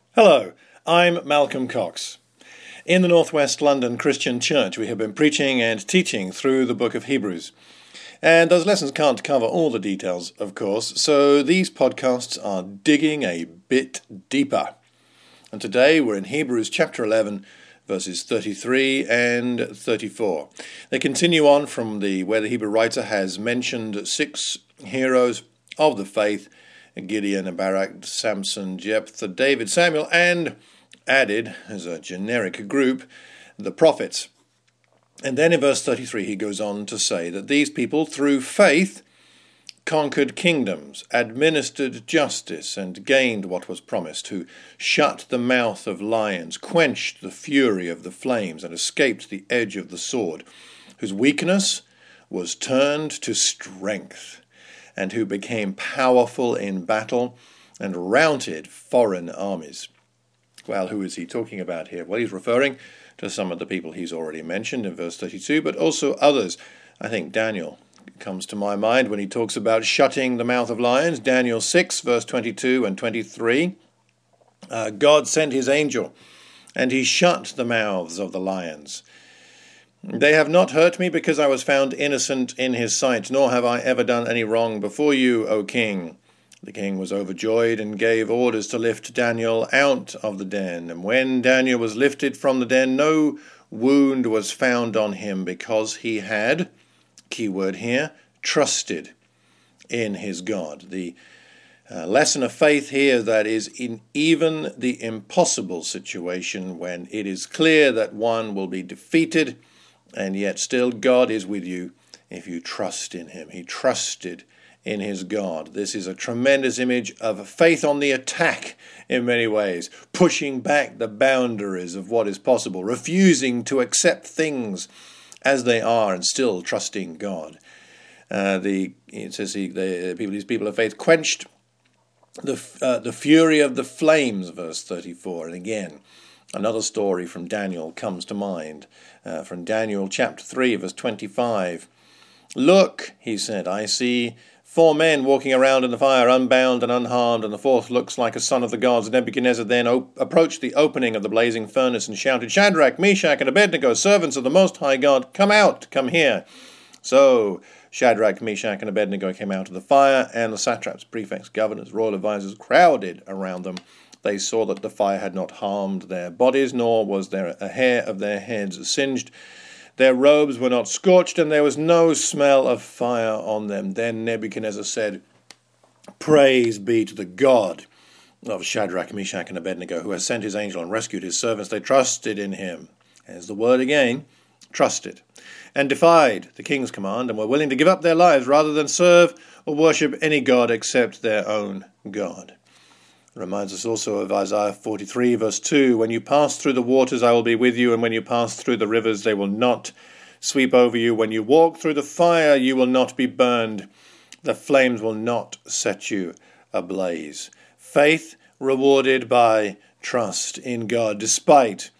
Hello, I'm Malcolm Cox. In the Northwest London Christian Church, we have been preaching and teaching through the book of Hebrews. And those lessons can't cover all the details, of course, so these podcasts are digging a bit deeper. And today we're in Hebrews chapter 11, verses 33 and 34. They continue on from where the Hebrew writer has mentioned 6 heroes of the faith: Gideon, Barak, Samson, Jephthah, David, Samuel, and added, as a generic group, the prophets. And then in verse 33 he goes on to say that these people, through faith, conquered kingdoms, administered justice, and gained what was promised, who shut the mouth of lions, quenched the fury of the flames, and escaped the edge of the sword, whose weakness was turned to strength, and who became powerful in battle and routed foreign armies. Well, who is he talking about here? Well, he's referring to some of the people he's already mentioned in verse 32, but also others. I think Daniel comes to my mind when he talks about shutting the mouth of lions. Daniel 6, verse 22 and 23. God sent his angel, and he shut the mouths of the lions. They have not hurt me because I was found innocent in his sight, nor have I ever done any wrong before you, O king. The king was overjoyed and gave orders to lift Daniel out of the den. And when Daniel was lifted from the den, no wound was found on him, because he had, keyword here, trusted in his God. The lesson of faith here, that is, in even the impossible situation when it is clear that one will be defeated, and yet still God is with you if you trust in him. He trusted in his God. This is a tremendous image of faith on the attack in many ways, pushing back the boundaries of what is possible, refusing to accept things as they are and still trusting God. It says these people of faith quenched the fury of the flames, verse 34. And again, another story from Daniel comes to mind, from Daniel chapter 3, verse 25. Look, he said, I see 4 men walking around in the fire, unbound and unharmed, and the 4th looks like a son of the gods. Nebuchadnezzar then approached the opening of the blazing furnace and shouted, Shadrach, Meshach, and Abednego, servants of the Most High God, come out, come here. So Shadrach, Meshach, and Abednego came out of the fire, and the satraps, prefects, governors, royal advisers crowded around them. They saw that the fire had not harmed their bodies, nor was there a hair of their heads singed. Their robes were not scorched, and there was no smell of fire on them. Then Nebuchadnezzar said, Praise be to the God of Shadrach, Meshach, and Abednego, who has sent his angel and rescued his servants. They trusted in him. There's the word again, trusted, and defied the king's command, and were willing to give up their lives rather than serve or worship any god except their own God. It reminds us also of Isaiah 43, verse 2, When you pass through the waters, I will be with you, and when you pass through the rivers, they will not sweep over you. When you walk through the fire, you will not be burned. The flames will not set you ablaze. Faith rewarded by trust in God, despite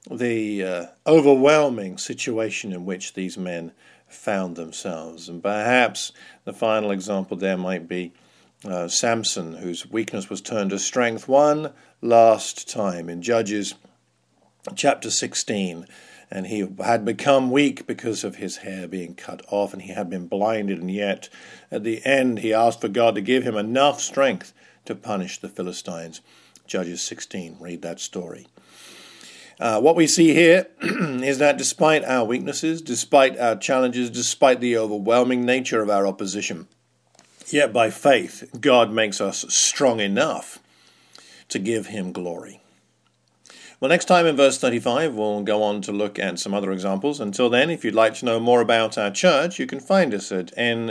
the overwhelming situation in which these men found themselves. And perhaps the final example there might be Samson, whose weakness was turned to strength one last time in Judges chapter 16. And he had become weak because of his hair being cut off, and he had been blinded, and yet at the end he asked for God to give him enough strength to punish the Philistines. Judges 16, read that story. What we see here is that despite our weaknesses, despite our challenges, despite the overwhelming nature of our opposition, yet by faith, God makes us strong enough to give him glory. Well, next time in verse 35, we'll go on to look at some other examples. Until then, if you'd like to know more about our church, you can find us at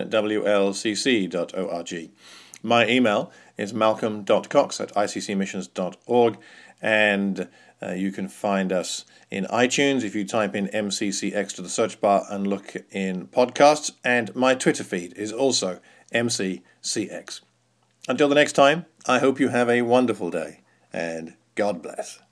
nwlcc.org. My email is malcolm.cox@iccmissions.org, and you can find us in iTunes if you type in MCCX to the search bar and look in podcasts, and my Twitter feed is also MCCX. Until the next time, I hope you have a wonderful day, and God bless.